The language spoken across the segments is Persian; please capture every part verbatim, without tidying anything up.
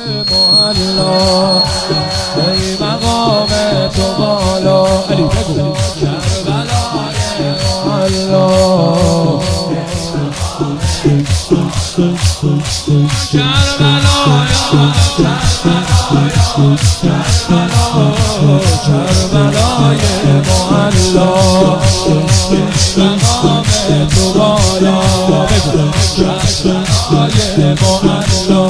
معلا ای مقام تو بالا علی بگو کربلای معلا کربلای معلا مقام تو بالا بگو کربلای معلا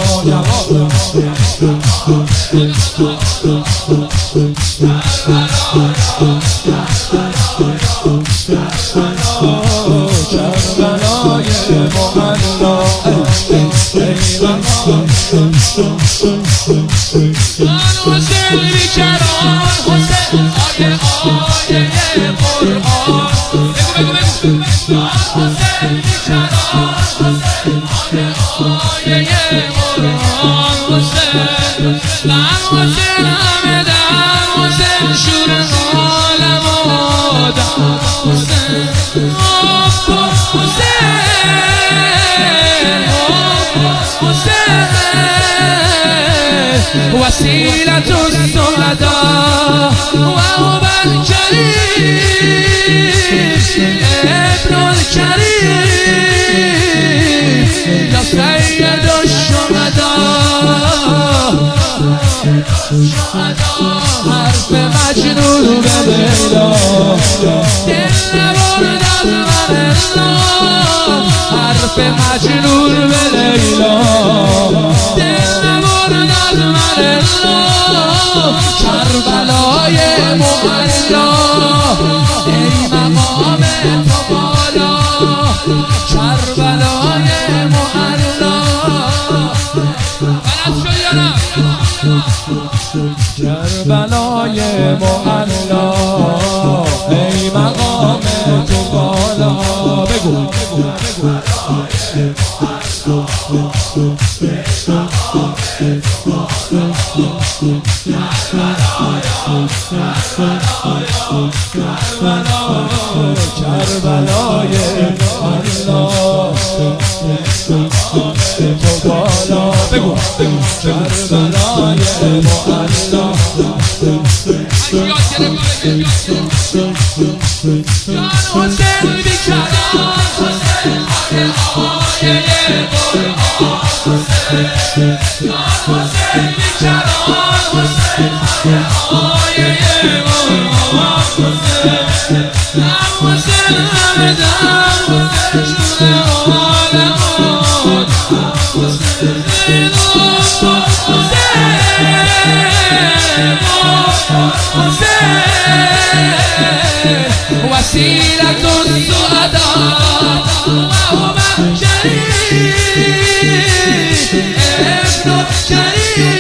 حسین بیچران حسین آیه آیه قرآن بگو بگو بگو حسین بیچران حسین آیه آیه قرآن حسین من حسین همدم حسین شور عالم آدم حسین آبا حسین آبا حسین وسيلة السعداء وهو الكريم ابن الكريم يا سيد الشهداء حرف مجنون بليلا دل نبرد از من الله حرف مجنون بليلا دل نبرد از من الله کربلای معلا ای مقام تو بالا کربلای معلا بلد شد یا نه کربلای معلا ای مقام تو بالا بگو کربلای معلا تو بالا بگو کربلای معلا حسین بیچران حسین آیه آیه قرآن حسین بیچران حسین آیه آیه قرآن حسین حسین همدم حسین شور عالم آدم حسین آبا حسین وسيلة السعداء وهو الكريم ابن الكريم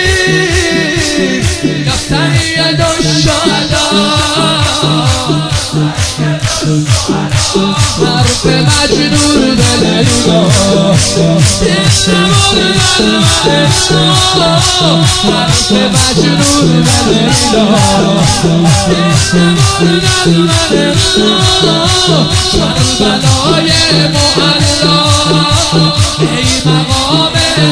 يا سيد الشهداء حرف مجنون بليلا حرف مجنون بليلا کربلای معلا ای مقام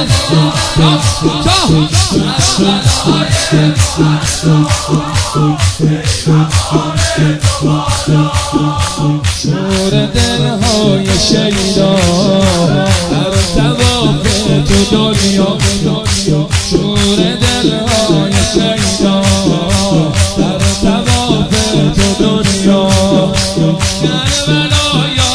شور دلهای شیدا در تواف تو دنیا شور دلهای شیدا در تواف تو دنیا کربلایا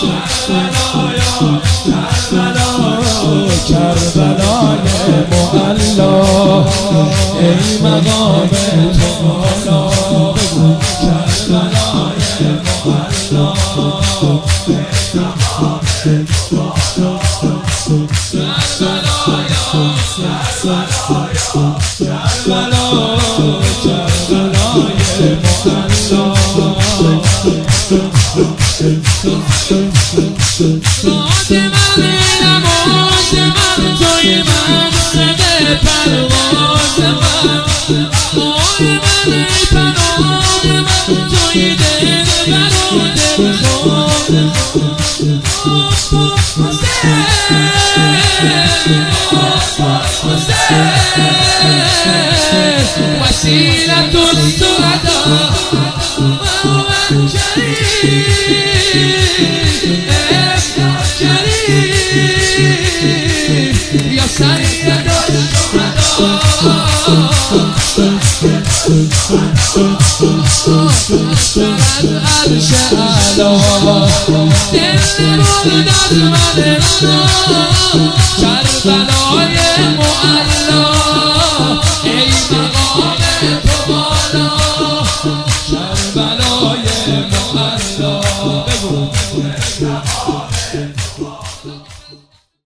کربلایا کربلای معلا ای مقام تو بالا بگو کربلای معلا Say از عرش اعلا دل بود از من رنا کربلای معلا